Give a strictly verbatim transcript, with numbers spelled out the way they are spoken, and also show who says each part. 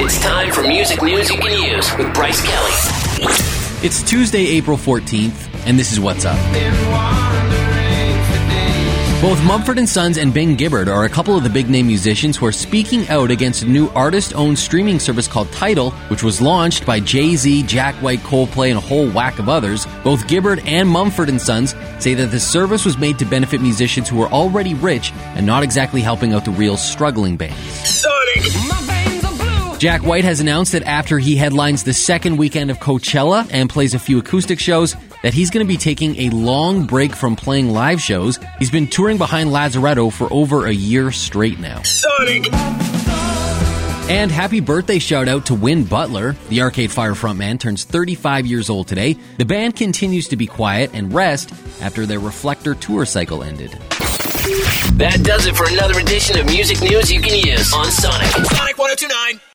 Speaker 1: It's time for music news you can use with Bryce Kelly.
Speaker 2: It's Tuesday, April fourteenth, and this is What's Up. Both Mumford and Sons and Bing Gibbard are a couple of the big-name musicians who are speaking out against a new artist-owned streaming service called Tidal, which was launched by Jay-Z, Jack White, Coldplay, and a whole whack of others. Both Gibbard and Mumford and Sons say that the service was made to benefit musicians who are already rich and not exactly helping out the real struggling bands.
Speaker 1: Sonic!
Speaker 2: Jack White has announced that after he headlines the second weekend of Coachella and plays a few acoustic shows, that he's going to be taking a long break from playing live shows. He's been touring behind Lazaretto for over a year straight now.
Speaker 1: Sonic!
Speaker 2: And happy birthday shout out to Win Butler. The Arcade Fire frontman turns thirty-five years old today. The band continues to be quiet and rest after their Reflector tour cycle ended.
Speaker 1: That does it for another edition of Music News You Can Use on Sonic. Sonic one oh two point nine.